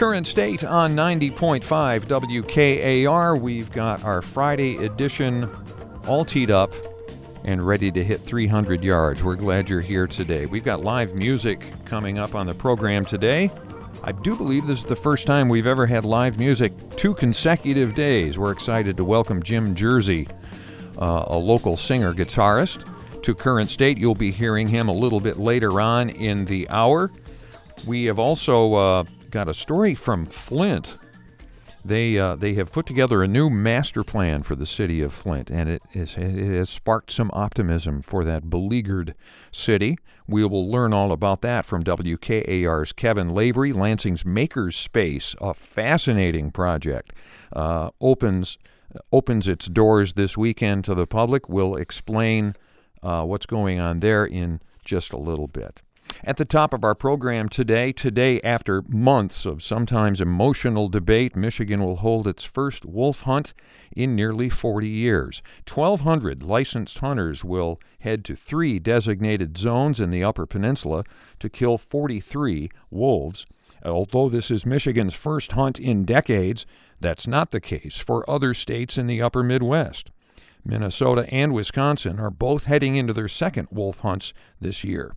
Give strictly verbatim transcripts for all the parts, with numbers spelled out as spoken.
Current State on ninety point five W K A R. We've got our Friday edition all teed up and ready to hit three hundred yards. We're glad you're here today. We've got live music coming up on the program today. I do believe this is the first time we've ever had live music two consecutive days. We're excited to welcome Jim Jersey, uh, a local singer-guitarist, to Current State. You'll be hearing him a little bit later on in the hour. We have also uh, got a story from Flint. They uh, they have put together a new master plan for the city of Flint, and it, is, it has sparked some optimism for that beleaguered city. We will learn all about that from W K A R's Kevin Lavery. Lansing's Maker's Space, a fascinating project, uh, opens opens its doors this weekend to the public. We'll explain uh, what's going on there in just a little bit. At the top of our program today, today after months of sometimes emotional debate, Michigan will hold its first wolf hunt in nearly forty years. twelve hundred licensed hunters will head to three designated zones in the Upper Peninsula to kill forty-three wolves. Although this is Michigan's first hunt in decades, that's not the case for other states in the Upper Midwest. Minnesota and Wisconsin are both heading into their second wolf hunts this year.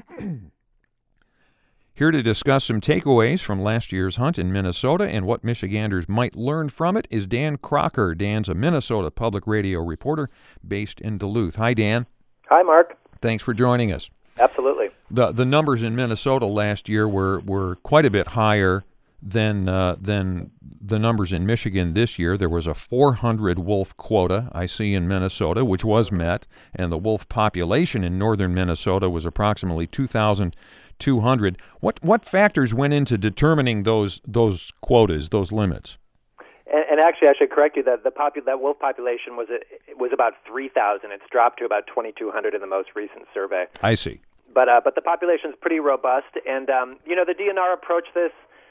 Here to discuss some takeaways from last year's hunt in Minnesota and what Michiganders might learn from it is Dan Crocker. Dan's a Minnesota public radio reporter based in Duluth. Hi, Dan. Hi, Mark. Thanks for joining us. Absolutely. The the numbers in Minnesota last year were, were quite a bit higher than uh, than the numbers in Michigan this year. There was a four hundred wolf quota, I see, in Minnesota, which was met, and the wolf population in northern Minnesota was approximately two thousand two hundred. What what factors went into determining those those quotas, those limits? And, and actually, I should correct you that the popu- that wolf population was a, was about three thousand. It's dropped to about twenty-two hundred in the most recent survey. I see. But uh, but the population is pretty robust, and um, you know the D N R approached this.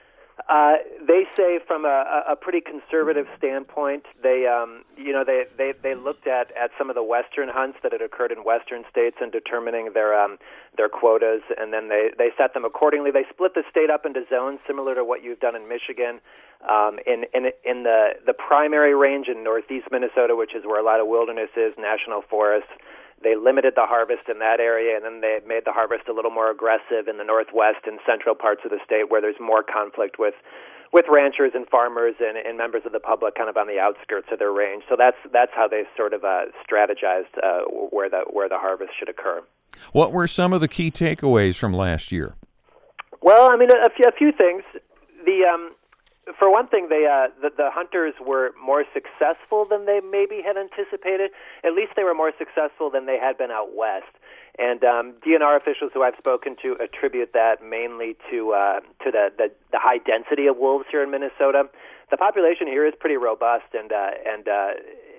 Uh, they say from a, a pretty conservative standpoint, they, um, you know, they, they, they looked at, at some of the western hunts that had occurred in western states and determining their um, their quotas, and then they, they set them accordingly. They split the state up into zones similar to what you've done in Michigan. Um, in in in the the primary range in northeast Minnesota, which is where a lot of wilderness is, national forests. They limited the harvest in that area, and then they made the harvest a little more aggressive in the northwest and central parts of the state where there's more conflict with with ranchers and farmers and, and members of the public kind of on the outskirts of their range. So that's that's how they sort of uh, strategized uh, where the where the harvest should occur. What were some of the key takeaways from last year? Well, I mean, a few, a few things. The um, For one thing, they uh, the, the hunters were more successful than they maybe had anticipated. At least they were more successful than they had been out west. And um, D N R officials who I've spoken to attribute that mainly to uh, to the, the, the high density of wolves here in Minnesota. The population here is pretty robust, and uh, and uh,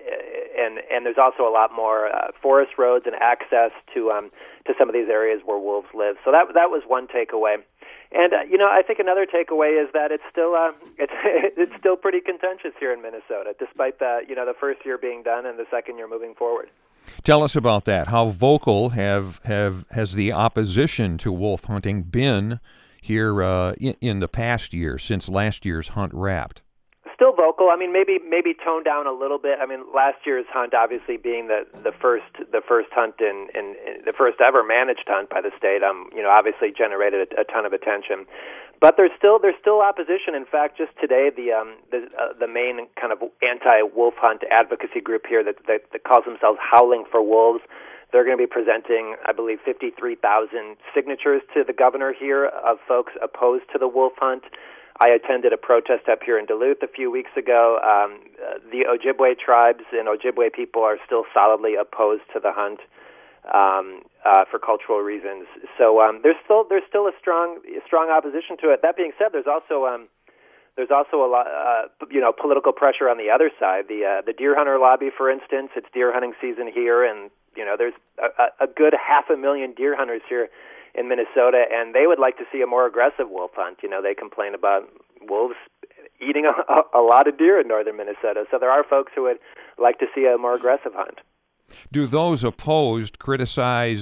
and and there's also a lot more uh, forest roads and access to um, to some of these areas where wolves live. So that that was one takeaway. And uh, you know, I think another takeaway is that it's still uh, it's it's still pretty contentious here in Minnesota, despite the you know the first year being done and the second year moving forward. Tell us about that. How vocal have have has the opposition to wolf hunting been here uh, in, in the past year since last year's hunt wrapped? Still vocal. I mean, maybe maybe toned down a little bit. I mean, last year's hunt, obviously being the, the first the first hunt in, in, in the first ever managed hunt by the state, um, you know, obviously generated a, a ton of attention. But there's still there's still opposition. In fact, just today, the um, the uh, the main kind of anti-wolf hunt advocacy group here that, that that calls themselves Howling for Wolves, they're going to be presenting, I believe, fifty-three thousand signatures to the governor here of folks opposed to the wolf hunt. I attended a protest up here in Duluth a few weeks ago. Um, uh, the Ojibwe tribes and Ojibwe people are still solidly opposed to the hunt um, uh, for cultural reasons. So um, there's still there's still a strong strong opposition to it. That being said, there's also um, there's also a lot uh, you know political pressure on the other side. The uh, the deer hunter lobby, for instance, it's deer hunting season here, and you know there's a, a good half a million deer hunters here in Minnesota, and they would like to see a more aggressive wolf hunt. You know, they complain about wolves eating a, a lot of deer in northern Minnesota, so there are folks who would like to see a more aggressive hunt. Do those opposed criticize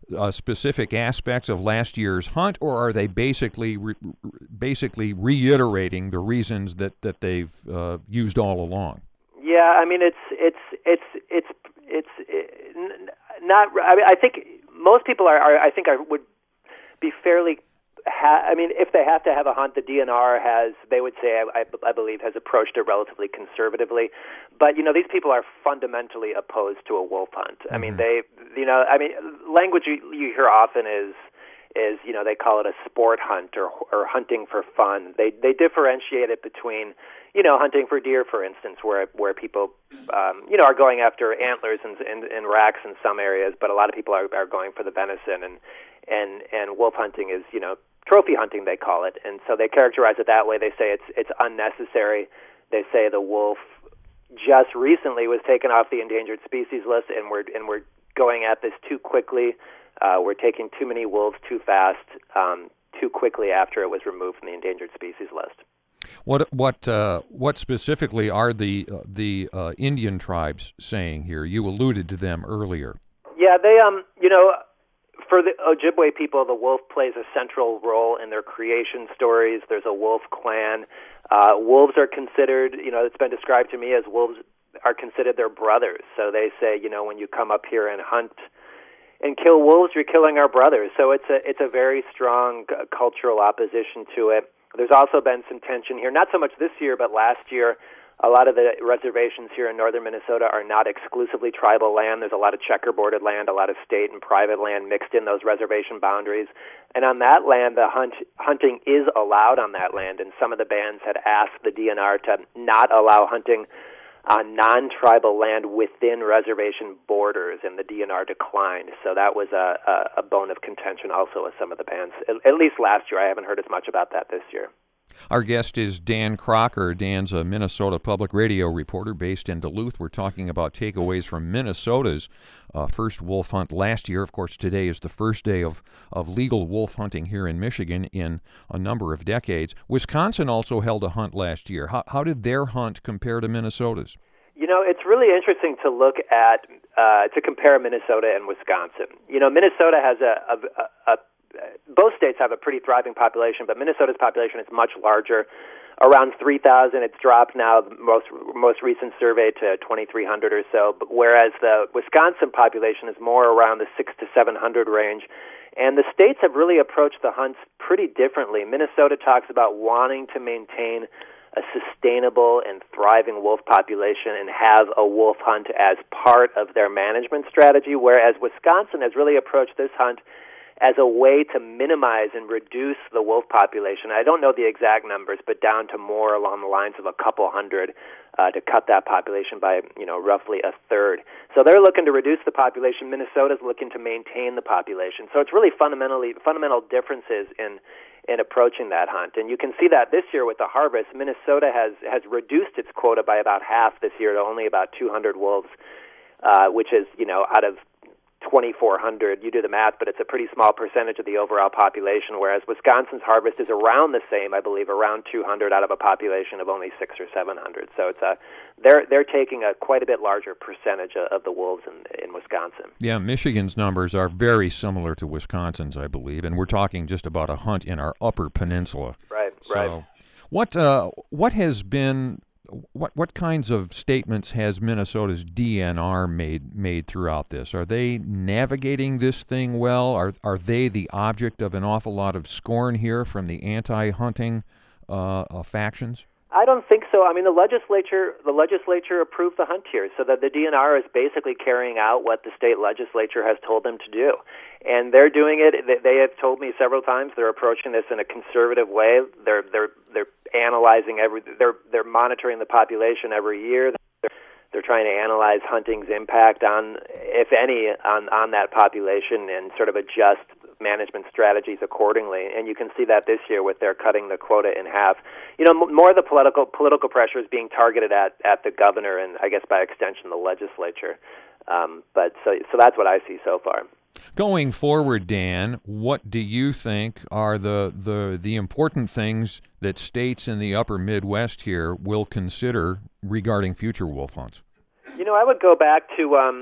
uh, specific aspects of last year's hunt, or are they basically re- basically reiterating the reasons that that they've uh, used all along? Yeah, I mean, it's it's it's it's it's it, not. I mean, I think most people are. are I think I would be fairly. Ha- I mean, if they have to have a hunt, the D N R has, they would say, I, I, I believe, has approached it relatively conservatively. But, you know, these people are fundamentally opposed to a wolf hunt. Mm-hmm. I mean, they, you know, I mean, language you, you hear often is, is, you know, they call it a sport hunt or or hunting for fun. They they differentiate it between, you know, hunting for deer, for instance, where where people, um, you know, are going after antlers and, and, and racks in some areas, but a lot of people are, are going for the venison, and, and, and wolf hunting is, you know, trophy hunting, they call it, and so they characterize it that way. They say it's it's unnecessary. They say the wolf just recently was taken off the endangered species list, and we're and we're going at this too quickly. Uh, we're taking too many wolves too fast, um, too quickly after it was removed from the endangered species list. What what uh, what specifically are the uh, the uh, Indian tribes saying here? You alluded to them earlier. Yeah, they um you know. For the Ojibwe people, the wolf plays a central role in their creation stories. There's a wolf clan. Uh, wolves are considered, you know, it's been described to me as wolves are considered their brothers. So they say, you know, when you come up here and hunt and kill wolves, you're killing our brothers. So it's a it's a very strong uh, cultural opposition to it. There's also been some tension here, not so much this year, but last year. A lot of the reservations here in northern Minnesota are not exclusively tribal land. There's a lot of checkerboarded land, a lot of state and private land mixed in those reservation boundaries. And on that land, the hunt hunting is allowed on that land. And some of the bands had asked the D N R to not allow hunting on non-tribal land within reservation borders, and the D N R declined. So that was a, a, a bone of contention also with some of the bands, at, at least last year. I haven't heard as much about that this year. Our guest is Dan Crocker. Dan's a Minnesota Public Radio reporter based in Duluth. We're talking about takeaways from Minnesota's uh, first wolf hunt last year. Of course, today is the first day of, of legal wolf hunting here in Michigan in a number of decades. Wisconsin also held a hunt last year. How, how did their hunt compare to Minnesota's? You know, it's really interesting to look at, uh, to compare Minnesota and Wisconsin. You know, Minnesota has a, a, a both states have a pretty thriving population, but Minnesota's population is much larger, around three thousand. It's dropped now, the most most recent survey, to twenty-three hundred or so, but whereas the Wisconsin population is more around the six to seven hundred range. And the states have really approached the hunts pretty differently. Minnesota talks about wanting to maintain a sustainable and thriving wolf population and have a wolf hunt as part of their management strategy, whereas Wisconsin has really approached this hunt as a way to minimize and reduce the wolf population. I don't know the exact numbers, but down to more along the lines of a couple hundred uh, to cut that population by, you know, roughly a third. So they're looking to reduce the population. Minnesota's looking to maintain the population. So it's really fundamentally fundamental differences in in approaching that hunt. And you can see that this year with the harvest. Minnesota has, has reduced its quota by about half this year to only about two hundred wolves, uh, which is, you know, out of twenty-four hundred. You do the math, but it's a pretty small percentage of the overall population, whereas Wisconsin's harvest is around the same, I believe, around two hundred out of a population of only six or seven hundred. So it's a they're they're taking a quite a bit larger percentage of the wolves in, in Wisconsin. Yeah, Michigan's numbers are very similar to Wisconsin's, I believe, and we're talking just about a hunt in our upper peninsula. Right, so right. What uh, what has been What what kinds of statements has Minnesota's D N R made made throughout this? Are they navigating this thing well? Are are they the object of an awful lot of scorn here from the anti-hunting uh, uh, factions? I don't think so. I mean, the legislature the legislature approved the hunt here, so that the D N R is basically carrying out what the state legislature has told them to do. And they're doing it. They have told me several times they're approaching this in a conservative way. They're they're they're analyzing every. They're they're monitoring the population every year. They're, they're trying to analyze hunting's impact on, if any, on on that population, and sort of adjust management strategies accordingly. And you can see that this year with their cutting the quota in half. You know, more of the political political pressure is being targeted at at the governor and, I guess, by extension, the legislature. Um, but so so that's what I see so far. Going forward, Dan, what do you think are the, the the important things that states in the upper Midwest here will consider regarding future wolf hunts? You know, I would go back to um,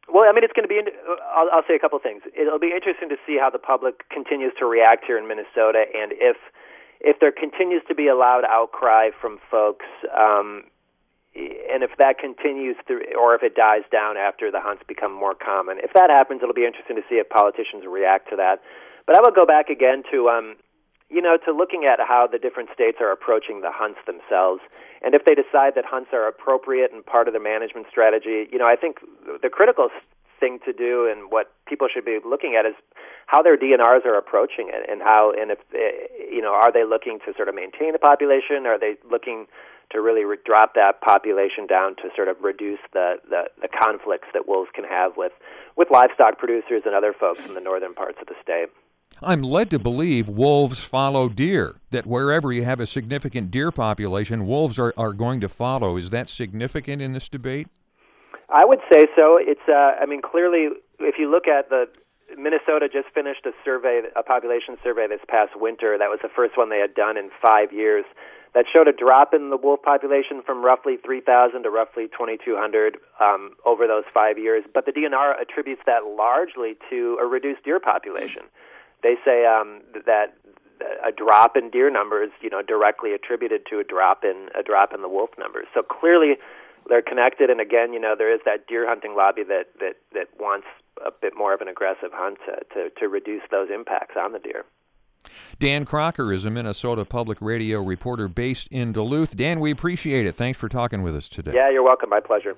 Well, I mean, it's going to be, I'll, I'll say a couple things. It'll be interesting to see how the public continues to react here in Minnesota, and if if there continues to be a loud outcry from folks, um, and if that continues through, or if it dies down after the hunts become more common. If that happens, it'll be interesting to see if politicians react to that. But I will go back again to, um, you know, to looking at how the different states are approaching the hunts themselves. And if they decide that hunts are appropriate and part of the management strategy, you know, I think the critical thing to do and what people should be looking at is how their D N Rs are approaching it, and how, and if, you know, are they looking to sort of maintain a population? Are they looking to really re- drop that population down to sort of reduce the, the, the conflicts that wolves can have with, with livestock producers and other folks in the northern parts of the state? I'm led to believe wolves follow deer, that wherever you have a significant deer population, wolves are, are going to follow. Is that significant in this debate? I would say so. It's, uh, I mean, clearly, if you look at the, Minnesota just finished a survey, a population survey this past winter. That was the first one they had done in five years. That showed a drop in the wolf population from roughly three thousand to roughly twenty-two hundred um, over those five years. But the D N R attributes that largely to a reduced deer population. They say um, that a drop in deer numbers, you know, directly attributed to a drop in a drop in the wolf numbers. So clearly, they're connected. And again, you know, there is that deer hunting lobby that that, that wants a bit more of an aggressive hunt to, to, to reduce those impacts on the deer. Dan Crocker is a Minnesota Public Radio reporter based in Duluth. Dan, we appreciate it. Thanks for talking with us today. Yeah, you're welcome. My pleasure.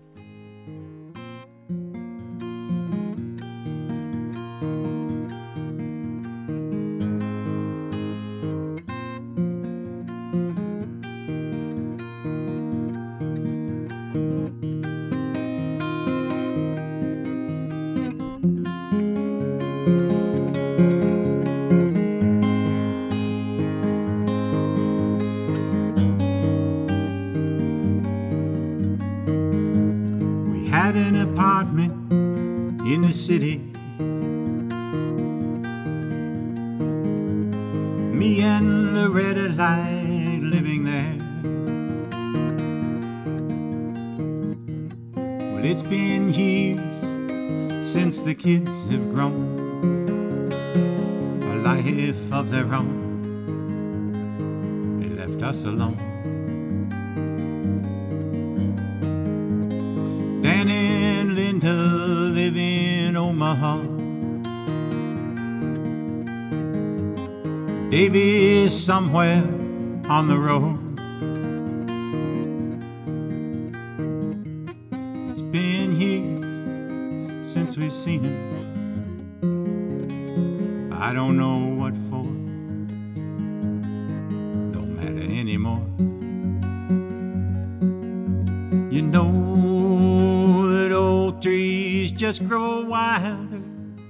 In the city, me and Loretta Light living there. Well, it's been years since the kids have grown a life of their own. They left us alone. Dan and Linda live in Omaha. Davey's somewhere on the road. It's been years since we've seen him. I don't know what for. Don't matter anymore. You know, trees just grow wilder.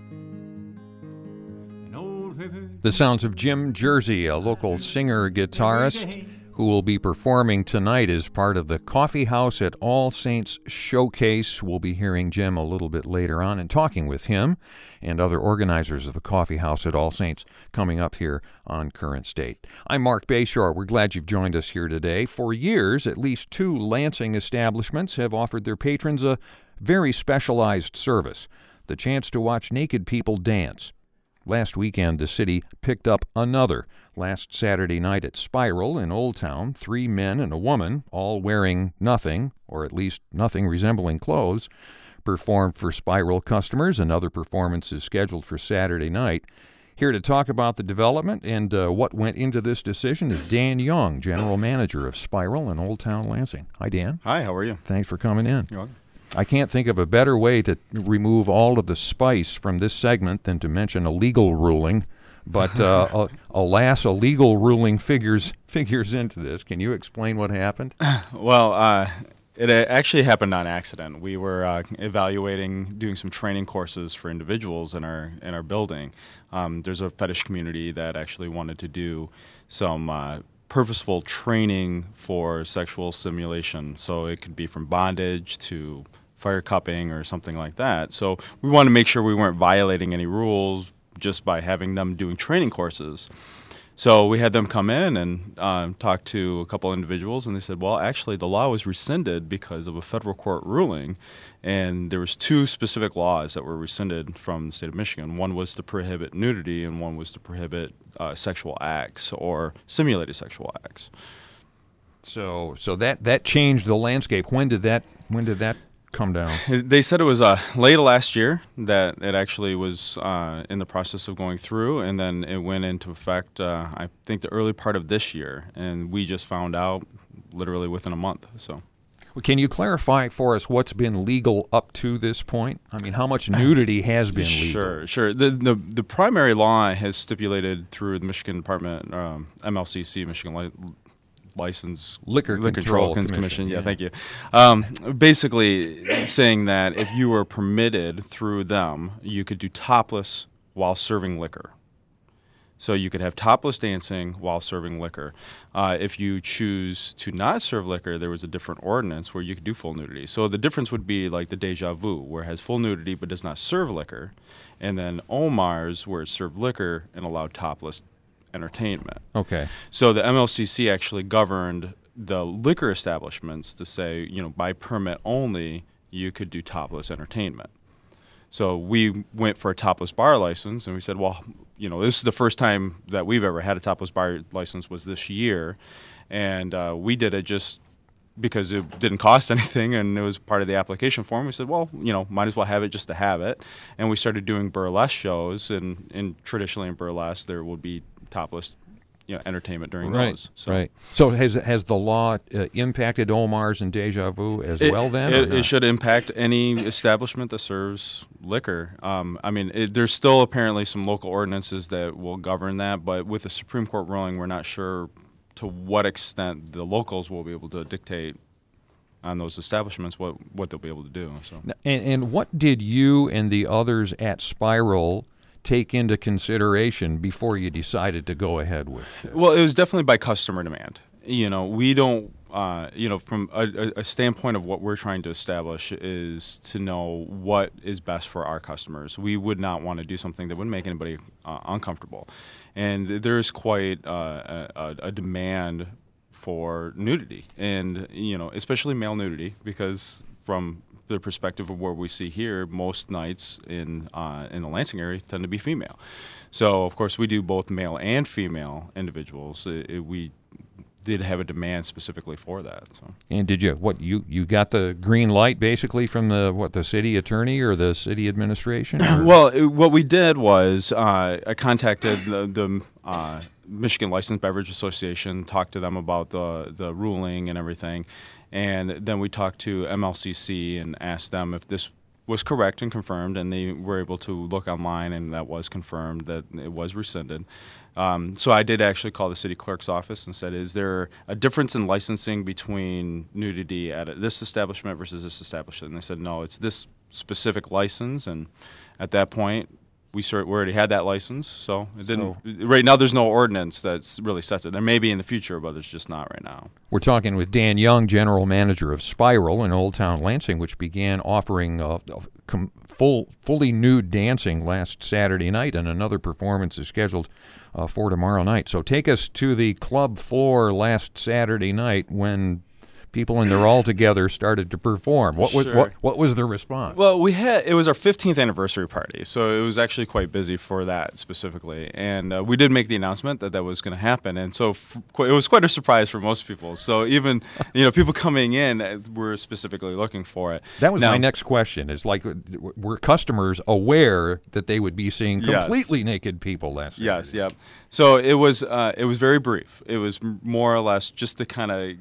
The sounds of Jim Jersey, a local singer-guitarist who will be performing tonight as part of the Coffee House at All Saints Showcase. We'll be hearing Jim a little bit later on and talking with him and other organizers of the Coffee House at All Saints coming up here on Current State. I'm Mark Bayshore. We're glad you've joined us here today. For years, at least two Lansing establishments have offered their patrons a very specialized service, the chance to watch naked people dance. Last weekend, the city picked up another. Last Saturday night at Spiral in Old Town, three men and a woman, all wearing nothing, or at least nothing resembling clothes, performed for Spiral customers. Another performance is scheduled for Saturday night. Here to talk about the development and uh, what went into this decision is Dan Young, General Manager of Spiral in Old Town Lansing. Hi, Dan. Hi, how are you? Thanks for coming in. You're welcome. I can't think of a better way to remove all of the spice from this segment than to mention a legal ruling. But uh, alas, a legal ruling figures figures into this. Can you explain what happened? Well, uh, it actually happened on accident. We were uh, evaluating, doing some training courses for individuals in our in our building. Um, there's a fetish community that actually wanted to do some uh, purposeful training for sexual stimulation. So it could be from bondage to fire cupping or something like that. So we wanted to make sure we weren't violating any rules just by having them doing training courses. So we had them come in and um, talk to a couple individuals, and they said, well, actually, the law was rescinded because of a federal court ruling, and there was two specific laws that were rescinded from the state of Michigan. One was to prohibit nudity, and one was to prohibit uh, sexual acts or simulated sexual acts. So, so that that changed the landscape. When did that when did that come down? They said it was uh, late last year that it actually was uh, in the process of going through, and then it went into effect, uh, I think, the early part of this year, and we just found out literally within a month. So, well, can you clarify for us what's been legal up to this point? I mean, how much nudity has been legal? Sure, sure. The, the, the primary law has stipulated through the Michigan Department, um, M L C C, Michigan Li- License Liquor, Liquor Control, Control Commission. Commission. Yeah, Yeah. thank you. Um, basically saying that if you were permitted through them, you could do topless while serving liquor. So you could have topless dancing while serving liquor. Uh, if you choose to not serve liquor, there was a different ordinance where you could do full nudity. So the difference would be like the Deja Vu, where it has full nudity but does not serve liquor, and then Omar's, where it served liquor and allowed topless entertainment. Okay. So the M L C C actually governed the liquor establishments to say, you know, by permit only, you could do topless entertainment. So we went for a topless bar license, and we said, well, you know, this is the first time that we've ever had a topless bar license was this year, and uh, we did it just because it didn't cost anything, and it was part of the application form. We said, well, you know, might as well have it just to have it, and we started doing burlesque shows, and, and traditionally in burlesque there would be topless, you know, entertainment during Right, those. So right. So has has the law uh, impacted Omar's and Deja Vu as it, well then? or It, not? it should impact any establishment that serves liquor. Um, I mean, it, there's still apparently some local ordinances that will govern that, but with the Supreme Court ruling, we're not sure to what extent the locals will be able to dictate on those establishments what, what they'll be able to do. So, And, and what did you and the others at Spiral take into consideration before you decided to go ahead with this? well, it was definitely by customer demand. You know, we don't, uh, you know, from a, a standpoint of what we're trying to establish is to know what is best for our customers. We would not want to do something that would make anybody uh, uncomfortable. And there's quite uh, a, a demand for nudity, and, you know, especially male nudity, because from the perspective of where we see here, most nights in uh, in the Lansing area tend to be female. So, of course, we do both male and female individuals. It, it, we did have a demand specifically for that. So. And did you what you you got the green light basically from the what the city attorney or the city administration? or- Well, it, what we did was uh, I contacted the, the uh, Michigan Licensed Beverage Association, talked to them about the the ruling and everything, and then we talked to M L C C and asked them if this was correct and confirmed, and they were able to look online, and that was confirmed that it was rescinded. Um, so I did actually call the city clerk's office and said, is there a difference in licensing between nudity at this establishment versus this establishment? And they said, no, it's this specific license, and at that point, we sort we already had that license, so it didn't. So- right now, there's no ordinance that's really sets it. There may be in the future, but there's just not right now. We're talking with Dan Young, general manager of Spiral in Old Town Lansing, which began offering uh, com- full, fully nude dancing last Saturday night, and another performance is scheduled uh, for tomorrow night. So take us to the club floor last Saturday night when people in there all together started to perform. What was Sure. what, what was the response? Well, we had it was our fifteenth anniversary party, so it was actually quite busy for that specifically. And uh, we did make the announcement that that was going to happen, and so f- qu- it was quite a surprise for most people. So even you know people coming in uh, were specifically looking for it. That was Now- my next question. Is like, were customers aware that they would be seeing Yes. completely naked people last Saturday? Yes, yep. So it was uh, it was very brief. It was m- more or less just to kind of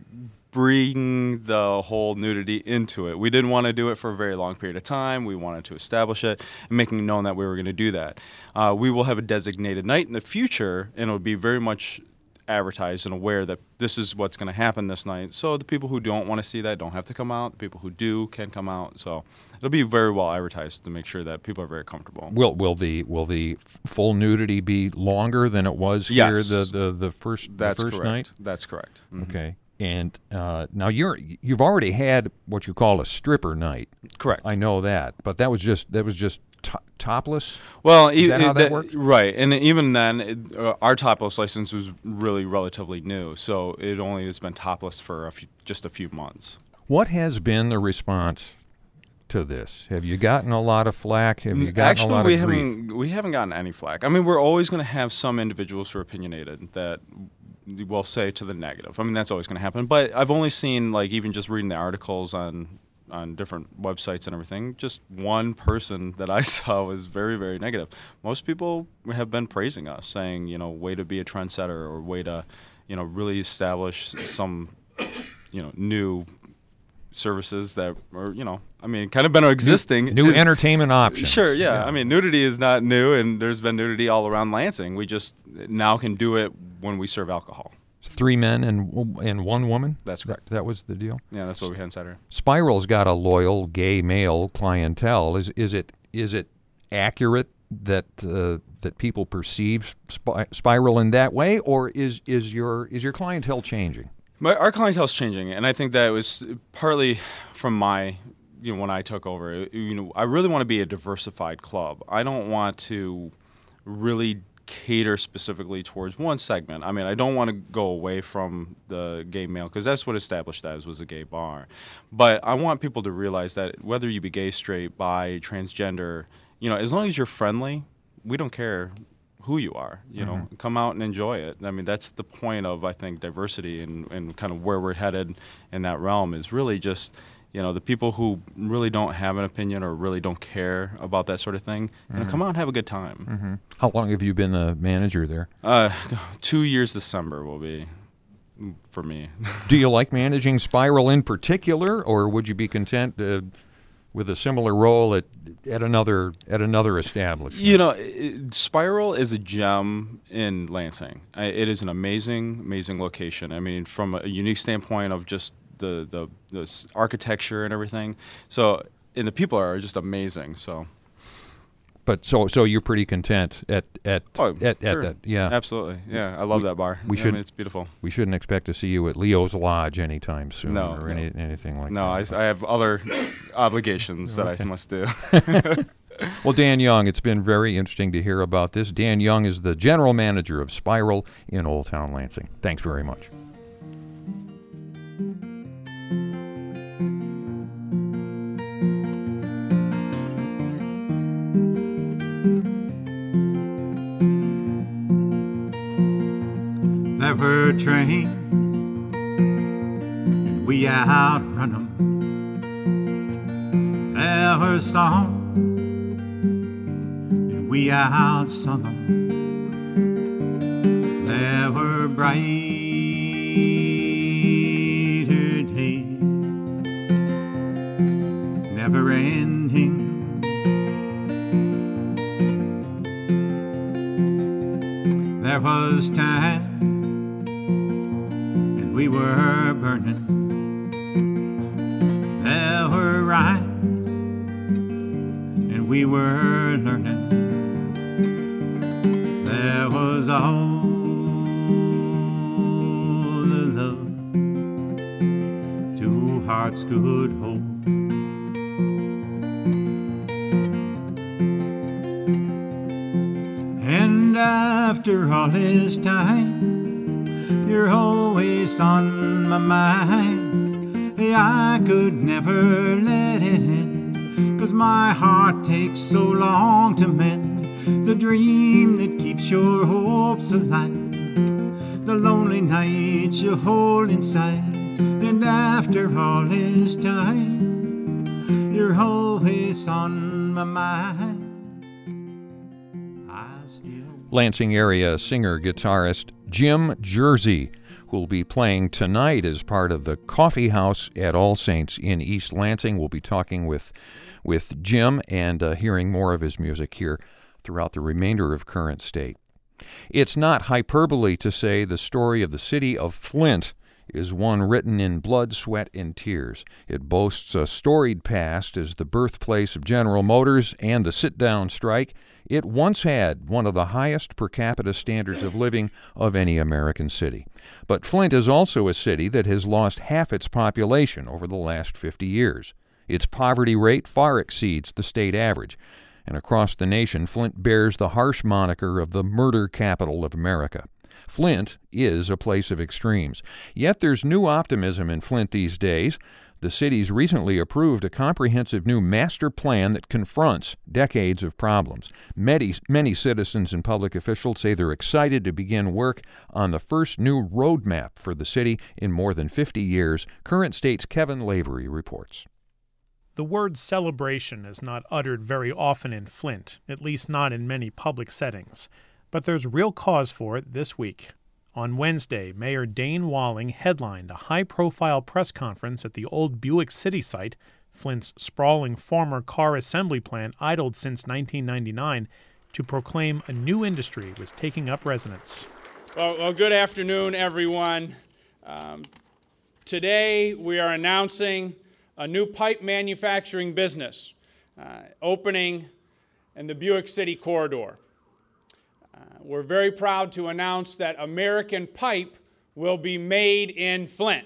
bring the whole nudity into it. We didn't want to do it for a very long period of time. We wanted to establish it and making known that we were going to do that. Uh, we will have a designated night in the future, and it'll be very much advertised and aware that this is what's going to happen this night. So the people who don't want to see that don't have to come out. The people who do can come out. So it'll be very well advertised to make sure that people are very comfortable. Will will the will the f- full nudity be longer than it was Yes. here the, the, the first That's the first correct. night? That's correct. Mhm. Okay. And uh, now you're you've already had what you call a stripper night. Correct. I know that, but that was just that was just to- topless. Well, Is e- that how that that- worked? Right, and even then, it, uh, our topless license was really relatively new, so it only has been topless for a few, just a few months. What has been the response to this? Have you gotten a lot of flack? Have you gotten Actually, a lot we of grief? haven't we haven't gotten any flack. I mean, we're always going to have some individuals who are opinionated that will say to the negative. I mean, that's always going to happen. But I've only seen, like, even just reading the articles on on different websites and everything, just one person that I saw was very, very negative. Most people have been praising us, saying, you know, way to be a trendsetter, or way to, you know, really establish some, you know, new services that are, you know, I mean, kind of been existing. New, new entertainment options. Sure, yeah. yeah. I mean, nudity is not new, and there's been nudity all around Lansing. We just now can do it when we serve alcohol. It's three men and and one woman. That's correct. That, that was the deal. Yeah, that's what we had on Saturday. Spiral's got a loyal gay male clientele. Is is it is it accurate that uh, that people perceive Spi- Spiral in that way, or is is your is your clientele changing? My, our clientele is changing, and I think that was partly from my, you know, when I took over. You know, I really want to be a diversified club. I don't want to really cater specifically towards one segment. I mean, I don't want to go away from the gay male, because that's what established as was a gay bar. But I want people to realize that whether you be gay, straight, bi, transgender, you know, as long as you're friendly, we don't care who you are. You know, Mm-hmm. come out and enjoy it. I mean, that's the point of, I think, diversity, and, and kind of where we're headed in that realm is really just, you know, the people who really don't have an opinion or really don't care about that sort of thing, you know, come out and have a good time. Mm-hmm. How long have you been a manager there? Uh, two years December will be for me. Do you like managing Spiral in particular, or would you be content uh, with a similar role at at another at another establishment? You know, it, Spiral is a gem in Lansing. I, it is an amazing, amazing location. I mean, from a unique standpoint of just the the, the s- architecture and everything. So, and the people are just amazing. So, But so so you're pretty content at at oh, at, sure. at that, yeah. Absolutely. Yeah, I love We- that bar. we I should- mean, it's beautiful. We shouldn't expect to see you at Leo's Lodge anytime soon, No, or no. any, anything like No, I, that. I have other obligations that Okay. I must do. Well, Dan Young, it's been very interesting to hear about this. Dan Young is the general manager of Spiral in Old Town Lansing. Thanks very much. There were trains, and we outrun them. There were songs, and we outsung them. There were brighter days, never ending. There was time, and we were burning. There were rhymes, and we were learning. There was all the love two hearts could hold. And after all this time, you're always on my mind. I could never let it end, 'cause my heart takes so long to mend. The dream that keeps your hopes alive, the lonely nights you hold inside. And after all this time, you're always on my mind. I still Lansing area singer-guitarist Jim Jersey, who will be playing tonight as part of the Coffee House at All Saints in East Lansing. We'll be talking with, with Jim and uh, hearing more of his music here throughout the remainder of Current State. It's not hyperbole to say the story of the city of Flint is one written in blood, sweat, and tears. It boasts a storied past as the birthplace of General Motors and the sit-down strike. It once had one of the highest per capita standards of living of any American city. But Flint is also a city that has lost half its population over the last fifty years. Its poverty rate far exceeds the state average. And across the nation, Flint bears the harsh moniker of the murder capital of America. Flint is a place of extremes. Yet there's new optimism in Flint these days. The city's recently approved a comprehensive new master plan that confronts decades of problems. Many, many citizens and public officials say they're excited to begin work on the first new roadmap for the city in more than fifty years. Current State's Kevin Lavery reports. The word celebration is not uttered very often in Flint, at least not in many public settings. But there's real cause for it this week. On Wednesday, Mayor Dane Walling headlined a high-profile press conference at the old Buick City site, Flint's sprawling former car assembly plant idled since nineteen ninety-nine, to proclaim a new industry was taking up residence. Well, well good afternoon, everyone. Um, today, we are announcing a new pipe manufacturing business uh, opening in the Buick City corridor. Uh, we're very proud to announce that American Pipe will be made in Flint.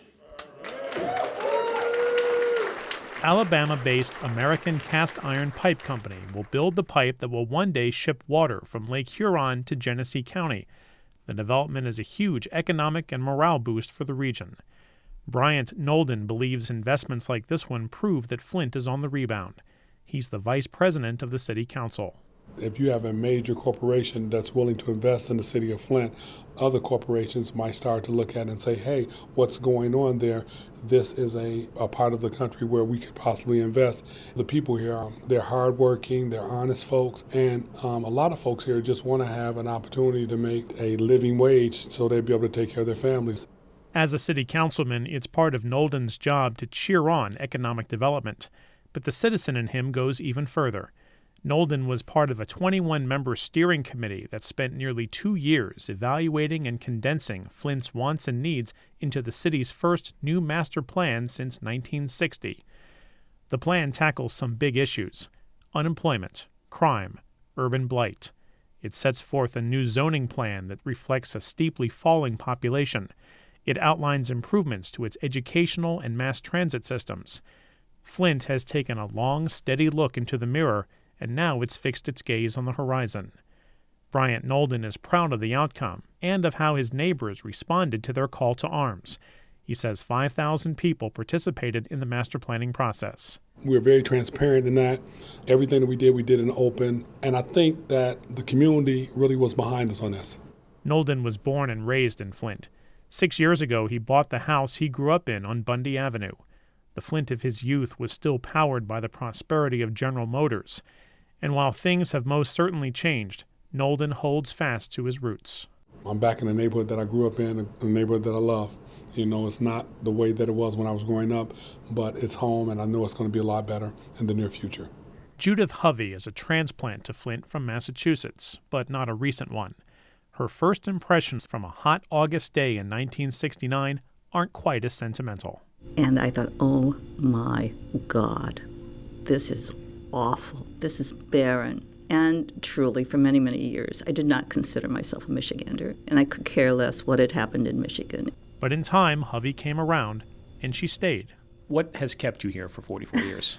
Alabama-based American Cast Iron Pipe Company will build the pipe that will one day ship water from Lake Huron to Genesee County. The development is a huge economic and morale boost for the region. Bryant Nolden believes investments like this one prove that Flint is on the rebound. He's the vice president of the city council. If you have a major corporation that's willing to invest in the city of Flint, other corporations might start to look at it and say, hey, what's going on there? This is a, a part of the country where we could possibly invest. The people here, um, they're hardworking, they're honest folks, and um, a lot of folks here just want to have an opportunity to make a living wage so they'll be able to take care of their families. As a city councilman, it's part of Nolden's job to cheer on economic development. But the citizen in him goes even further. Nolden was part of a twenty-one member steering committee that spent nearly two years evaluating and condensing Flint's wants and needs into the city's first new master plan since nineteen sixty. The plan tackles some big issues: unemployment, crime, urban blight. It sets forth a new zoning plan that reflects a steeply falling population. It outlines improvements to its educational and mass transit systems. Flint has taken a long, steady look into the mirror, and now it's fixed its gaze on the horizon. Bryant Nolden is proud of the outcome and of how his neighbors responded to their call to arms. He says five thousand people participated in the master planning process. We're very transparent in that. Everything that we did, we did in the open. And I think that the community really was behind us on this. Nolden was born and raised in Flint. Six years ago, he bought the house he grew up in on Bundy Avenue. The Flint of his youth was still powered by the prosperity of General Motors. And while things have most certainly changed, Nolden holds fast to his roots. I'm back in the neighborhood that I grew up in, the neighborhood that I love. You know, it's not the way that it was when I was growing up, but it's home, and I know it's going to be a lot better in the near future. Judith Hovey is a transplant to Flint from Massachusetts, but not a recent one. Her first impressions from a hot August day in nineteen sixty-nine aren't quite as sentimental. And I thought, oh my God, this is awful. This is barren. And truly, for many, many years, I did not consider myself a Michigander, and I could care less what had happened in Michigan. But in time, Hovey came around, and she stayed. What has kept you here for forty-four years?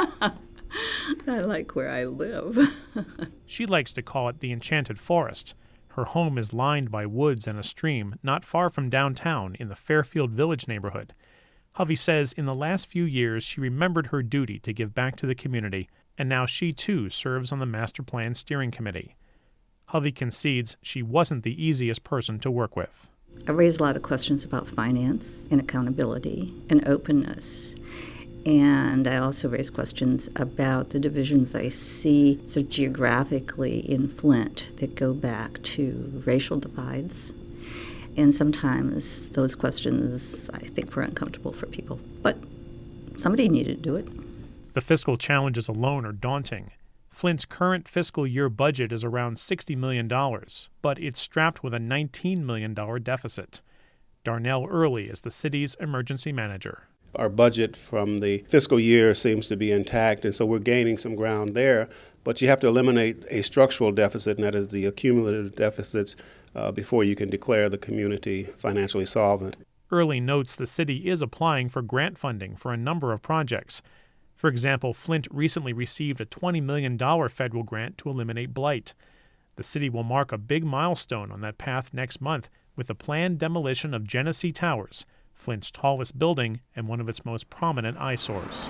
I like where I live. She likes to call it the Enchanted Forest. Her home is lined by woods and a stream not far from downtown in the Fairfield Village neighborhood. Hovey says in the last few years she remembered her duty to give back to the community, and now she too serves on the Master Plan Steering Committee. Hovey concedes she wasn't the easiest person to work with. I raised a lot of questions about finance and accountability and openness. And I also raised questions about the divisions I see so geographically in Flint that go back to racial divides. And sometimes those questions, I think, were uncomfortable for people. But somebody needed to do it. The fiscal challenges alone are daunting. Flint's current fiscal year budget is around sixty million dollars, but it's strapped with a nineteen million dollars deficit. Darnell Early is the city's emergency manager. Our budget from the fiscal year seems to be intact, and so we're gaining some ground there. But you have to eliminate a structural deficit, and that is the accumulative deficits, uh, before you can declare the community financially solvent. Early notes the city is applying for grant funding for a number of projects. For example, Flint recently received a twenty million dollars federal grant to eliminate blight. The city will mark a big milestone on that path next month with the planned demolition of Genesee Towers, Flint's tallest building and one of its most prominent eyesores.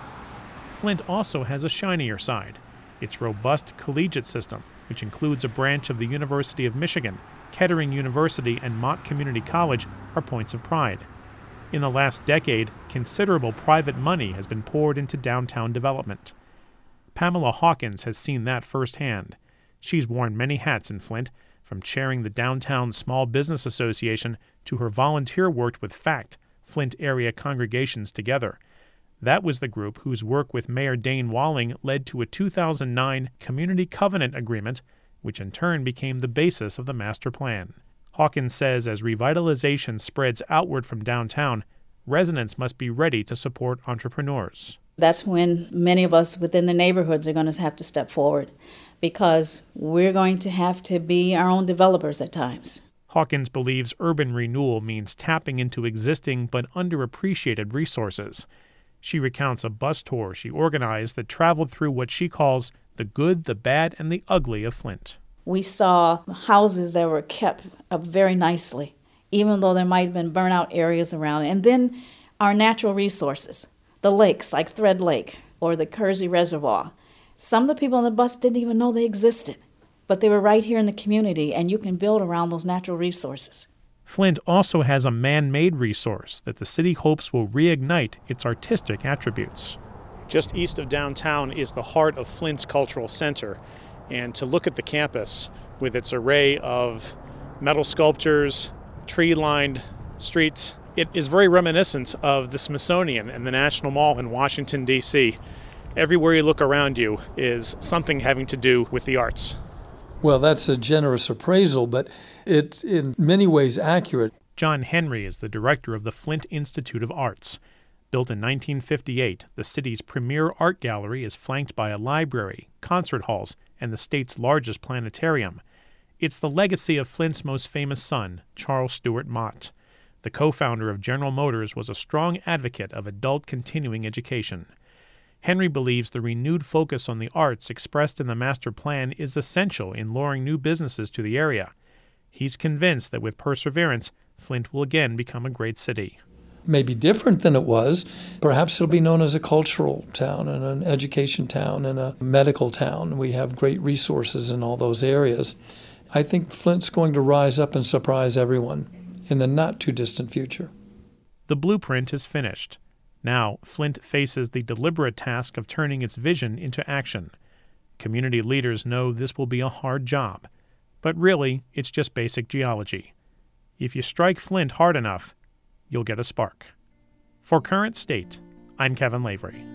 Flint also has a shinier side. Its robust collegiate system, which includes a branch of the University of Michigan, Kettering University, and Mott Community College, are points of pride. In the last decade, considerable private money has been poured into downtown development. Pamela Hawkins has seen that firsthand. She's worn many hats in Flint, from chairing the Downtown Small Business Association to her volunteer work with FACT, Flint Area Congregations Together. That was the group whose work with Mayor Dane Walling led to a two thousand nine Community Covenant Agreement, which in turn became the basis of the master plan. Hawkins says as revitalization spreads outward from downtown, residents must be ready to support entrepreneurs. That's when many of us within the neighborhoods are going to have to step forward, because we're going to have to be our own developers at times. Hawkins believes urban renewal means tapping into existing but underappreciated resources. She recounts a bus tour she organized that traveled through what she calls the good, the bad, and the ugly of Flint. We saw houses that were kept up very nicely, even though there might have been burnout areas around. And then our natural resources, the lakes like Thread Lake or the Kersey Reservoir. Some of the people on the bus didn't even know they existed, but they were right here in the community, and you can build around those natural resources. Flint also has a man-made resource that the city hopes will reignite its artistic attributes. Just east of downtown is the heart of Flint's Cultural Center, and to look at the campus with its array of metal sculptures, tree-lined streets, it is very reminiscent of the Smithsonian and the National Mall in Washington, D C Everywhere you look around you is something having to do with the arts. Well, that's a generous appraisal, but it's in many ways accurate. John Henry is the director of the Flint Institute of Arts. Built in nineteen fifty-eight, the city's premier art gallery is flanked by a library, concert halls, and the state's largest planetarium. It's the legacy of Flint's most famous son, Charles Stewart Mott. The co-founder of General Motors was a strong advocate of adult continuing education. Henry believes the renewed focus on the arts expressed in the master plan is essential in luring new businesses to the area. He's convinced that with perseverance, Flint will again become a great city. Maybe different than it was. Perhaps it'll be known as a cultural town and an education town and a medical town. We have great resources in all those areas. I think Flint's going to rise up and surprise everyone in the not-too-distant future. The blueprint is finished. Now, Flint faces the deliberate task of turning its vision into action. Community leaders know this will be a hard job, but really, it's just basic geology. If you strike Flint hard enough, you'll get a spark. For Current State, I'm Kevin Lavery.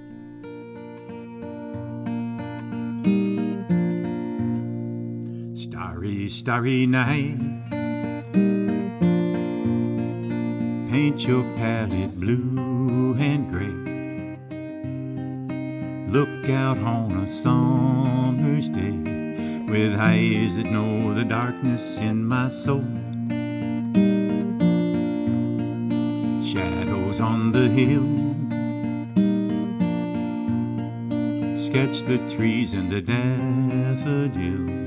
Starry, starry night, paint your palette blue and gray. Look out on a summer's day with eyes that know the darkness in my soul. Shadows on the hills, sketch the trees and the daffodils.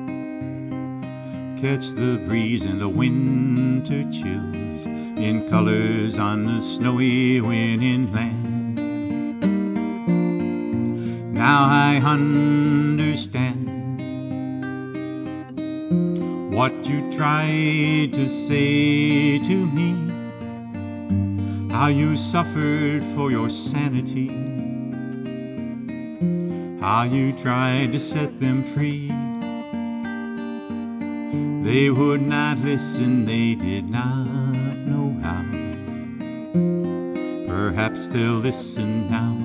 Catch the breeze and the winter chills in colors on the snowy winning land. Now I understand what you tried to say to me, how you suffered for your sanity, how you tried to set them free. They would not listen, they did not know how. Perhaps they'll listen now.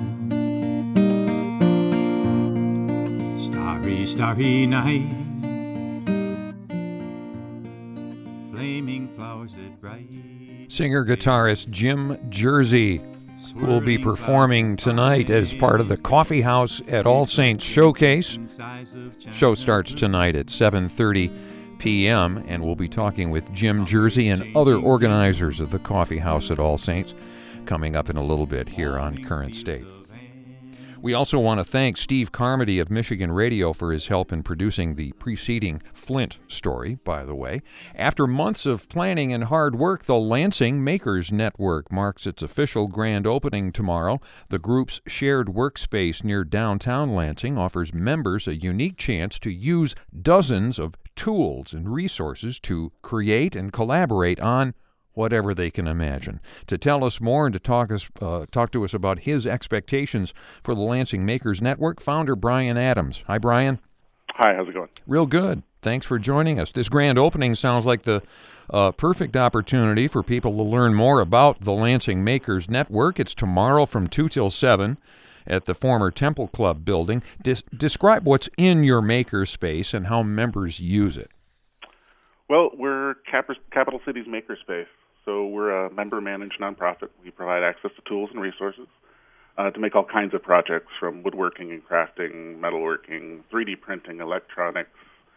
Starry, starry night, flaming flowers that bright Singer-guitarist Jim Jersey will be performing tonight as part of the Coffee House at All Saints Showcase. Show starts tonight at seven thirty p.m. and we'll be talking with Jim Jersey and other organizers of the Coffee House at All Saints coming up in a little bit here on Current State. We also want to thank Steve Carmody of Michigan Radio for his help in producing the preceding Flint story, by the way. After months of planning and hard work, the Lansing Makers Network marks its official grand opening tomorrow. The group's shared workspace near downtown Lansing offers members a unique chance to use dozens of tools and resources to create and collaborate on whatever they can imagine. To tell us more and to talk us uh, talk to us about his expectations for the Lansing Makers Network, founder Brian Adams. Hi, Brian. Hi, how's it going? Real good. Thanks for joining us. This grand opening sounds like the uh, perfect opportunity for people to learn more about the Lansing Makers Network. It's tomorrow from two till seven at the former Temple Club building. Des- describe what's in your maker space and how members use it. Well, we're Cap- Capital City's makerspace, so we're a member-managed nonprofit. We provide access to tools and resources uh, to make all kinds of projects, from woodworking and crafting, metalworking, three D printing, electronics,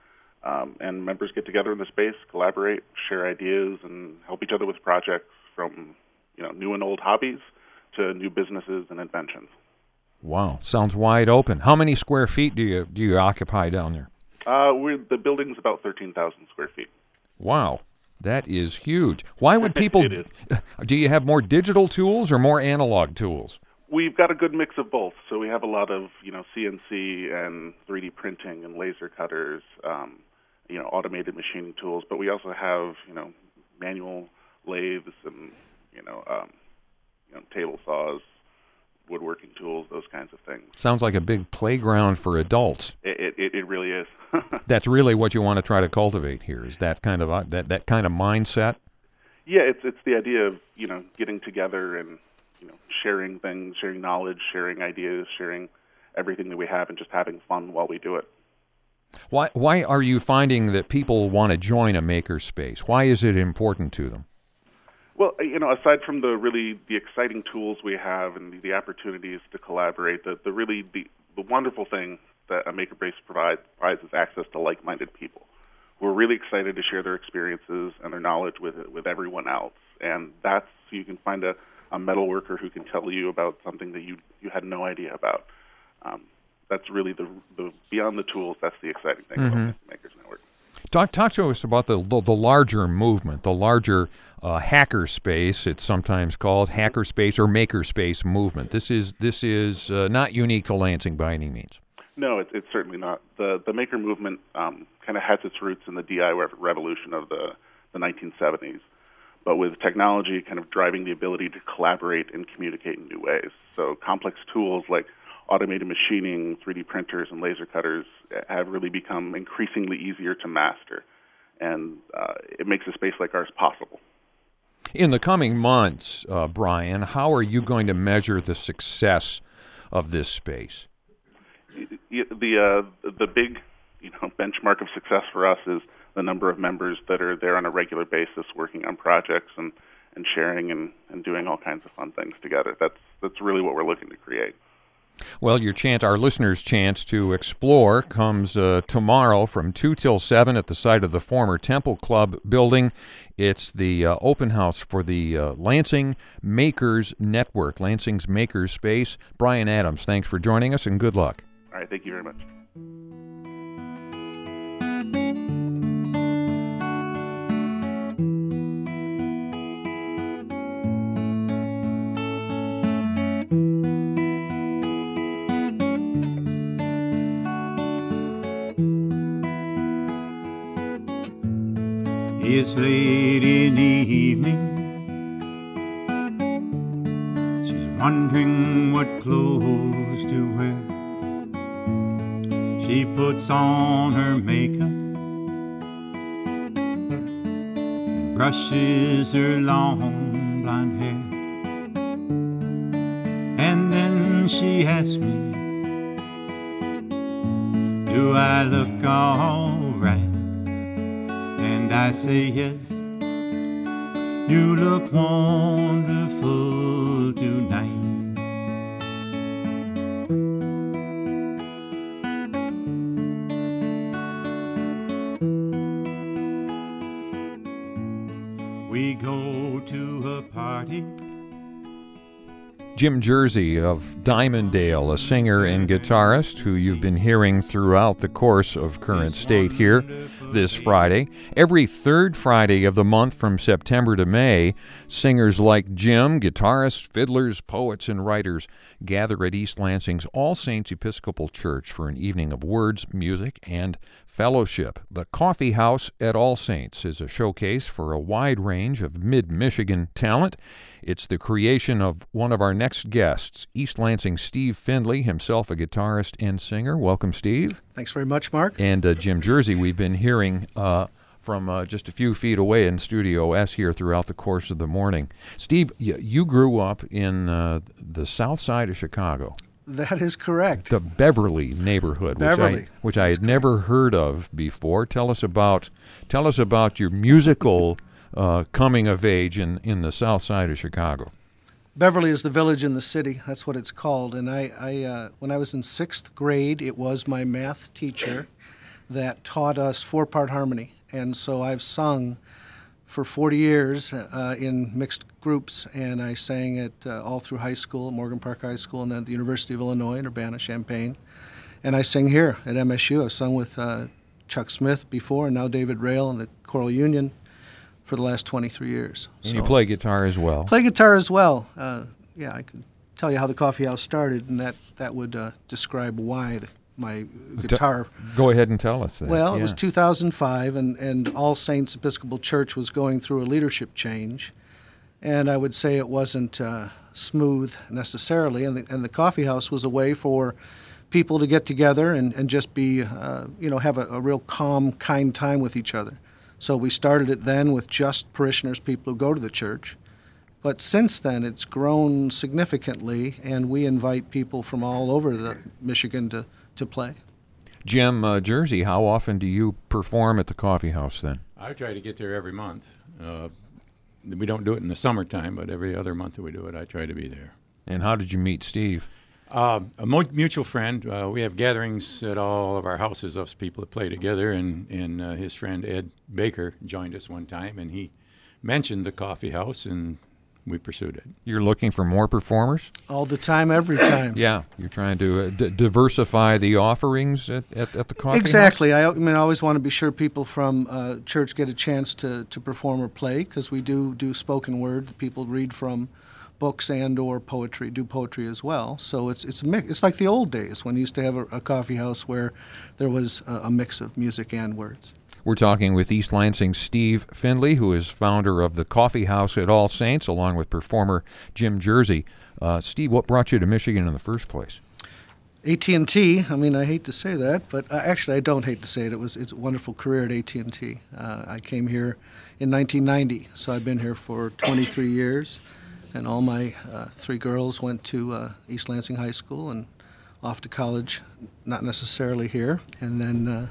um, and members get together in the space, collaborate, share ideas, and help each other with projects from, you know, new and old hobbies to new businesses and inventions. Wow, sounds wide open. How many square feet do you do you occupy down there? Uh, we're, the building's about thirteen thousand square feet. Wow, that is huge. Why would people... Do you have more digital tools or more analog tools? We've got a good mix of both. So we have a lot of, you know, C N C and three D printing and laser cutters, um, you know, automated machining tools. But we also have, you know, manual lathes and, you know, um, you know, table saws, woodworking tools, those kinds of things. Sounds like a big playground for adults. It it, it really is. That's really what you want to try to cultivate here, is that kind of uh, that that kind of mindset. Yeah, it's it's the idea of, you know, getting together and, you know, sharing things, sharing knowledge, sharing ideas, sharing everything that we have, and just having fun while we do it. Why why are you finding that people want to join a maker space? Why is it important to them? Well, you know, aside from the really the exciting tools we have and the, the opportunities to collaborate, the, the really the, the wonderful thing that a makerspace provides, provides is access to like-minded people. We're really excited to share their experiences and their knowledge with with everyone else, and that's so you can find a, a metal worker who can tell you about something that you you had no idea about. Um, that's really the the beyond the tools. That's the exciting thing Mm-hmm. about Makers Network. Talk talk to us about the the, the larger movement, the larger uh, hacker space. It's sometimes called hacker space or maker space movement. This is this is uh, not unique to Lansing by any means. No, it, it's certainly not. The the maker movement um, kind of has its roots in the D I Y revolution of the, the nineteen seventies, but with technology kind of driving the ability to collaborate and communicate in new ways. So complex tools like automated machining, three D printers, and laser cutters have really become increasingly easier to master, and uh, it makes a space like ours possible. In the coming months, uh, Brian, how are you going to measure the success of this space? The uh, the big, you know, benchmark of success for us is the number of members that are there on a regular basis working on projects and, and sharing and, and doing all kinds of fun things together. That's that's really what we're looking to create. Well, your chance, our listeners' chance to explore comes uh, tomorrow from two till seven at the site of the former Temple Club building. It's the uh, open house for the uh, Lansing Makers Network, Lansing's Makers Space. Brian Adams, thanks for joining us and good luck. All right, thank you very much. It's late in the evening. She's wondering what clothes to wear. She puts on her makeup and brushes her long blonde hair. And then she asks me, do I look all right? And I say yes. You look wonderful tonight. We go to a party. Jim Jersey of Dimondale, a singer and guitarist who you've been hearing throughout the course of Current State here this Friday. Every third Friday of the month from September to May, singers like Jim, guitarists, fiddlers, poets, and writers gather at East Lansing's All Saints Episcopal Church for an evening of words, music, and fellowship. The Coffee House at All Saints is a showcase for a wide range of mid-Michigan talent. It's the creation of one of our next guests, East Lansing Steve Findley, himself a guitarist and singer. Welcome, Steve. Thanks very much, Mark. And uh, Jim Jersey, we've been hearing uh, from uh, just a few feet away in Studio S here throughout the course of the morning. Steve, y- you grew up in uh, the south side of Chicago. That is correct. The Beverly neighborhood, Beverly. which I which I had never heard of before. Tell us about tell us about your musical uh, coming of age in, in the south side of Chicago. Beverly is the village in the city. That's what it's called. And I, I uh, when I was in sixth grade, it was my math teacher that taught us four-part harmony. And so I've sung for forty years uh, in mixed groups, and I sang it uh, all through high school, Morgan Park High School, and then at the University of Illinois in Urbana-Champaign. And I sing here at M S U. I've sung with uh, Chuck Smith before, and now David Rail and the Choral Union for the last twenty-three years. And so, you play guitar as well. Play guitar as well. Uh, yeah, I could tell you how the coffee house started, and that, that would uh, describe why the, my guitar... Go ahead and tell us that. Well, yeah. it was two thousand five, and, and All Saints Episcopal Church was going through a leadership change. And I would say it wasn't uh, smooth necessarily, and the, and the coffee house was a way for people to get together and, and just be, uh, you know, have a, a real calm, kind time with each other. So we started it then with just parishioners, people who go to the church. But since then, it's grown significantly, and we invite people from all over the Michigan to, to play. Jim uh, Jersey, how often do you perform at the coffee house then? I try to get there every month. Uh, we don't do it in the summertime, but every other month that we do it, I try to be there. And how did you meet Steve? Uh, a mo- mutual friend. Uh, we have gatherings at all of our houses of people that play together, and, and uh, his friend Ed Baker joined us one time, and he mentioned the coffee house, and we pursued it. You're looking for more performers? All the time, every time. Yeah, you're trying to uh, d- diversify the offerings at, at, at the coffee exactly. house? Exactly. I, I mean, I always want to be sure people from uh, church get a chance to, to perform or play, because we do do spoken word. People read from books and or poetry, do poetry as well. So it's it's a mix. It's like the old days when you used to have a, a coffee house where there was a, a mix of music and words. We're talking with East Lansing Steve Findley, who is founder of the Coffee House at All Saints, along with performer Jim Jersey. Uh, Steve, what brought you to Michigan in the first place? A T and T. I mean, I hate to say that, but uh, actually I don't hate to say it. It was it's a wonderful career at A T and T. Uh, I came here in nineteen ninety, so I've been here for twenty-three years, and all my uh, three girls went to uh, East Lansing High School and off to college, not necessarily here, and then... Uh,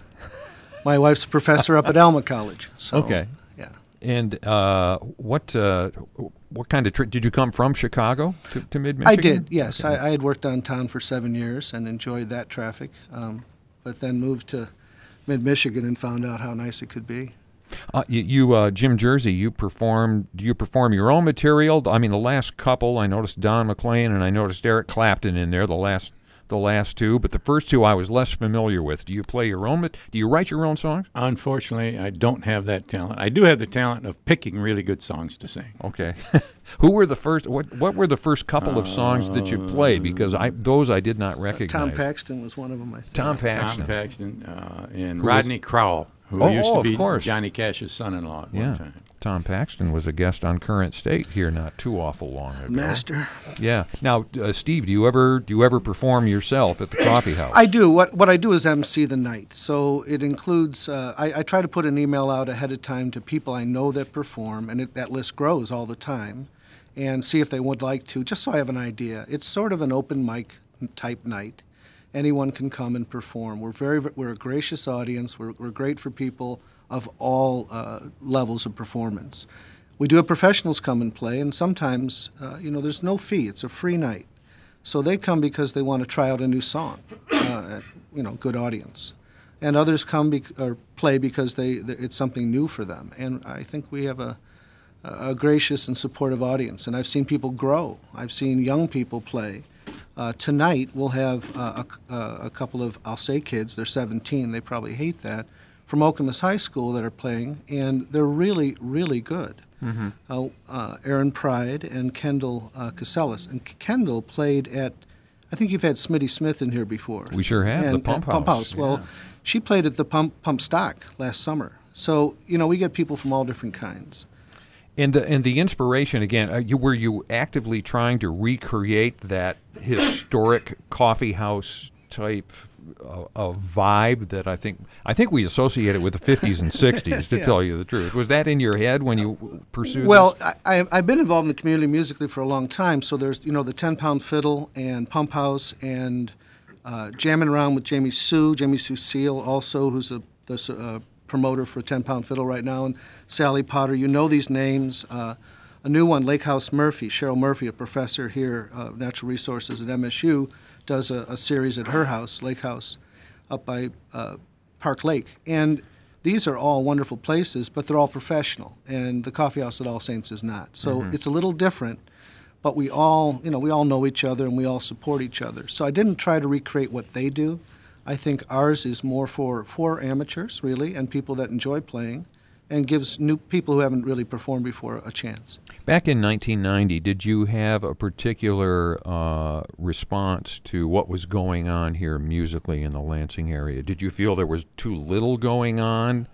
My wife's a professor up at Alma College. So, okay. Yeah. And uh, what uh, what kind of trip did you come from? Chicago to, to mid Michigan? I did. Yes, okay. I, I had worked downtown for seven years and enjoyed that traffic, um, but then moved to mid Michigan and found out how nice it could be. Uh, you, you uh, Jim Jersey, you perform. Do you perform your own material? I mean, the last couple, I noticed Don McLean and I noticed Eric Clapton in there. The last. The last two, but the first two I was less familiar with. Do you play your own? Do you write your own songs? Unfortunately, I don't have that talent. I do have the talent of picking really good songs to sing. Okay. Who were the first? What What were the first couple of songs that you played? Because I those I did not recognize. Uh, Tom Paxton was one of them. I think. Tom Paxton. Tom Paxton uh, and Who Rodney was, Crowell, who oh, used oh, to be of course. Johnny Cash's son-in-law at yeah. one time. Tom Paxton was a guest on Current State here not too awful long ago. Master. Yeah. Now, uh, Steve, do you ever do you ever perform yourself at the coffee house? I do. What what I do is M C the night. So it includes. Uh, I, I try to put an email out ahead of time to people I know that perform, and it, that list grows all the time, and see if they would like to, just so I have an idea. It's sort of an open mic type night. Anyone can come and perform. We're very we're a gracious audience. We're we're great for people of all uh, levels of performance. We do have professionals come and play, and sometimes, uh, you know, there's no fee. It's a free night. So they come because they want to try out a new song uh, at, you know, good audience. And others come bec- or play because they, they it's something new for them. And I think we have a, a gracious and supportive audience. And I've seen people grow. I've seen young people play. Uh, tonight we'll have uh, a, a couple of, I'll say kids, they're seventeen, they probably hate that, from Okemos High School that are playing, and they're really, really good. Mm-hmm. Uh, uh, Aaron Pride and Kendall uh, Casellas. And Kendall played at, I think you've had Smitty Smith in here before. We sure have, and, the Pump House. Pump House. Yeah. Well, she played at the Pump Pump Stock last summer. So, you know, we get people from all different kinds. And the, and the inspiration, again, uh, you, were you actively trying to recreate that historic coffee house type uh, of vibe that I think I think we associate it with the fifties and sixties, to yeah. tell you the truth? Was that in your head when you pursued well, this? Well, I've been involved in the community musically for a long time, so there's, you know, the ten-pound fiddle and Pump House and uh, jamming around with Jamie Sue, Jamie Sue Seal also, who's a the, uh, promoter for ten-pound fiddle right now, and Sally Potter. You know these names. Uh, a new one, Lake House Murphy, Cheryl Murphy, a professor here of uh, natural resources at M S U, does a, a series at her house, Lake House, up by uh, Park Lake. And these are all wonderful places, but they're all professional, and the Coffee House at All Saints is not. So mm-hmm. it's a little different, but we all, you know, we all know each other and we all support each other. So I didn't try to recreate what they do. I think ours is more for, for amateurs, really, and people that enjoy playing, and gives new people who haven't really performed before a chance. Back in nineteen ninety, did you have a particular uh, response to what was going on here musically in the Lansing area? Did you feel there was too little going on?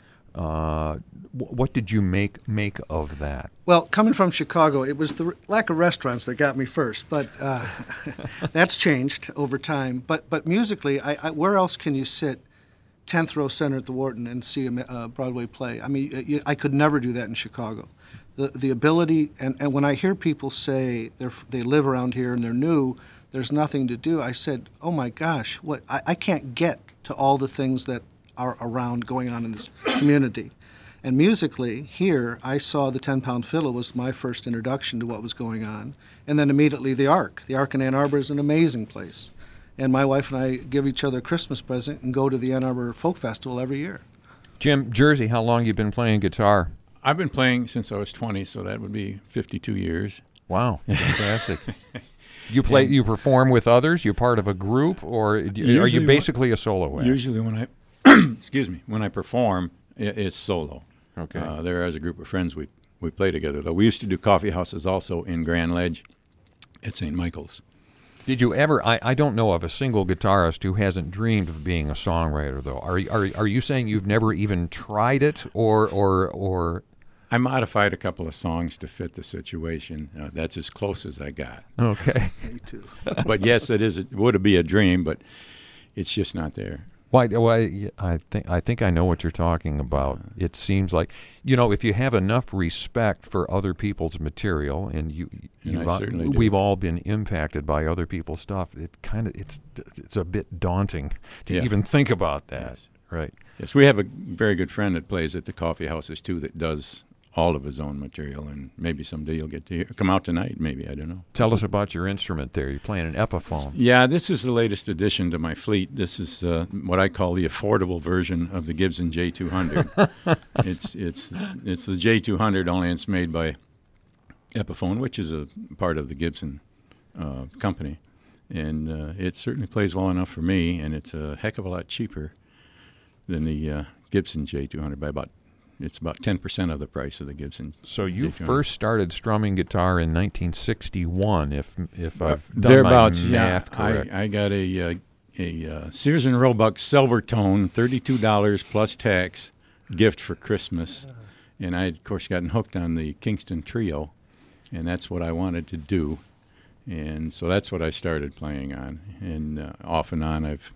Uh, what did you make make of that? Well, coming from Chicago, it was the lack of restaurants that got me first, but uh, that's changed over time. But but musically, I, I, where else can you sit tenth row center at the Wharton and see a uh, Broadway play? I mean, you, I could never do that in Chicago. The the ability, and, and when I hear people say they're, they live around here and they're new, there's nothing to do, I said, oh my gosh, what I, I can't get to all the things that are around going on in this community. And musically, here, I saw the ten-pound fiddle was my first introduction to what was going on. And then immediately the Ark. The Ark in Ann Arbor is an amazing place. And my wife and I give each other a Christmas present and go to the Ann Arbor Folk Festival every year. Jim, Jersey, how long you been playing guitar? I've been playing since I was twenty, so that would be fifty-two years. Wow, fantastic. You play, you perform with others? You're part of a group, or are you basically when, a solo act? Usually when I, excuse me, when I perform, it's solo. Okay. Uh, there is a group of friends we we play together, though. We used to do coffee houses also in Grand Ledge at Saint Michael's. Did you ever, I, I don't know of a single guitarist who hasn't dreamed of being a songwriter, though. Are, are, are you saying you've never even tried it, or, or, or? I modified a couple of songs to fit the situation. Uh, that's as close as I got. Okay. Me too. But yes, it is. It would be a dream, but it's just not there. Why? Why? I think I think I know what you're talking about. It seems like, you know, if you have enough respect for other people's material, and you, and I certainly do. We've all been impacted by other people's stuff. It kind of it's it's a bit daunting to yeah. even think about that. Yes. Right. Yes, we have a very good friend that plays at the coffee houses too, that does all of his own material, and maybe someday you'll get to hear, come out tonight, maybe, I don't know. Tell us about your instrument there. You're playing an Epiphone. Yeah, this is the latest addition to my fleet. This is uh, what I call the affordable version of the Gibson J two hundred. it's it's it's the J two hundred, only it's made by Epiphone, which is a part of the Gibson uh, company. And uh, it certainly plays well enough for me, and it's a heck of a lot cheaper than the uh, Gibson J two hundred by about It's about ten percent of the price of the Gibson. So you first started strumming guitar in nineteen sixty-one, if if I've done Thereabouts, my math yeah. correct. I, I got a uh, a uh, Sears and Roebuck Silvertone, thirty-two dollars plus tax, gift for Christmas, and I had, of course, gotten hooked on the Kingston Trio, and that's what I wanted to do, and so that's what I started playing on, and uh, off and on I've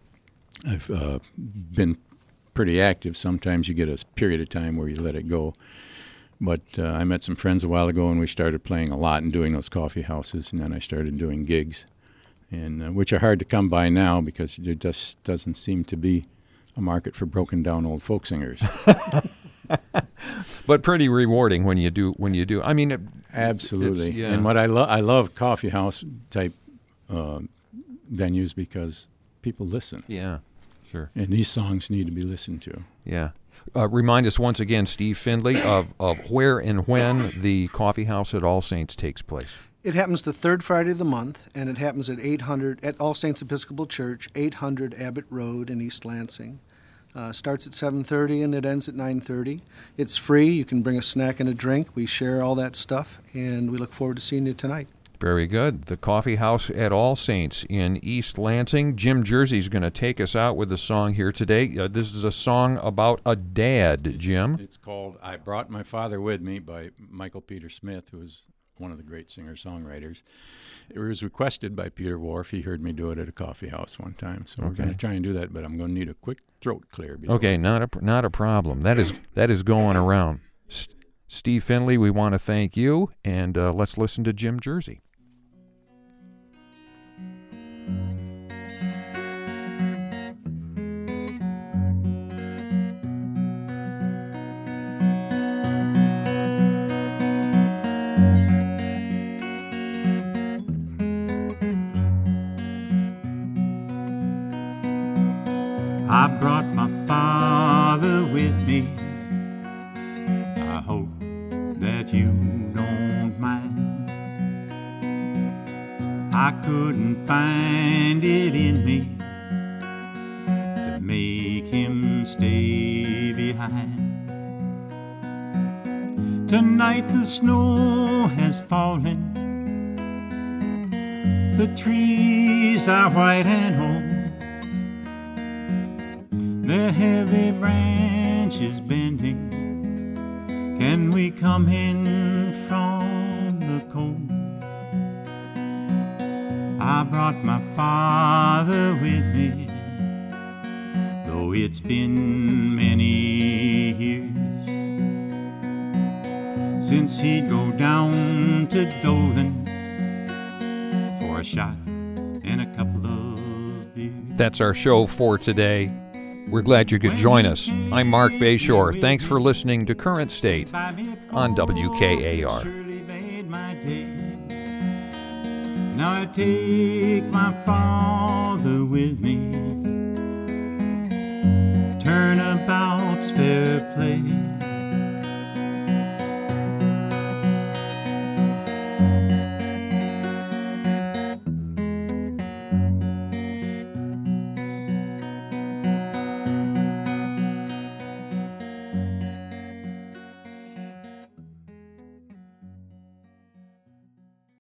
I've uh, been pretty active. Sometimes you get a period of time where you let it go. But uh, I met some friends a while ago, and we started playing a lot and doing those coffee houses, and then I started doing gigs, and uh, which are hard to come by now because there just doesn't seem to be a market for broken down old folk singers. But pretty rewarding when you do. When you do, I mean, it, absolutely. It's, yeah. And what I love, I love coffee house type uh, venues because people listen. Yeah, sure. And these songs need to be listened to. Yeah. Uh, remind us once again, Steve Findley, of, of where and when the coffee house at All Saints takes place. It happens the third Friday of the month, and it happens at eight hundred at All Saints Episcopal Church, eight hundred Abbott Road in East Lansing. Uh, starts at seven thirty and it ends at nine thirty. It's free. You can bring a snack and a drink. We share all that stuff, and we look forward to seeing you tonight. Very good. The Coffee House at All Saints in East Lansing. Jim Jersey's going to take us out with a song here today. Uh, this is a song about a dad, Jim. It's, it's called I Brought My Father With Me by Michael Peter Smith, who is one of the great singer-songwriters. It was requested by Peter Wharf. He heard me do it at a coffee house one time. So okay. We're going to try and do that, but I'm going to need a quick throat clear. Okay, not a, not a problem. That is, that is going around. S- Steve Findley, we want to thank you, and uh, let's listen to Jim Jersey. I brought my father with me. I hope that you don't mind. I couldn't find it in me to make him stay behind. Tonight the snow has fallen. The trees are white and old. The heavy branches bending. Can we come in from the cold? I brought my father with me, though it's been many years since he'd go down to Dolan's for a shot and a couple of beers. That's our show for today. We're glad you could join us. I'm Mark Bayshore. Thanks for listening to Current State on W K A R. Now I take my father with me.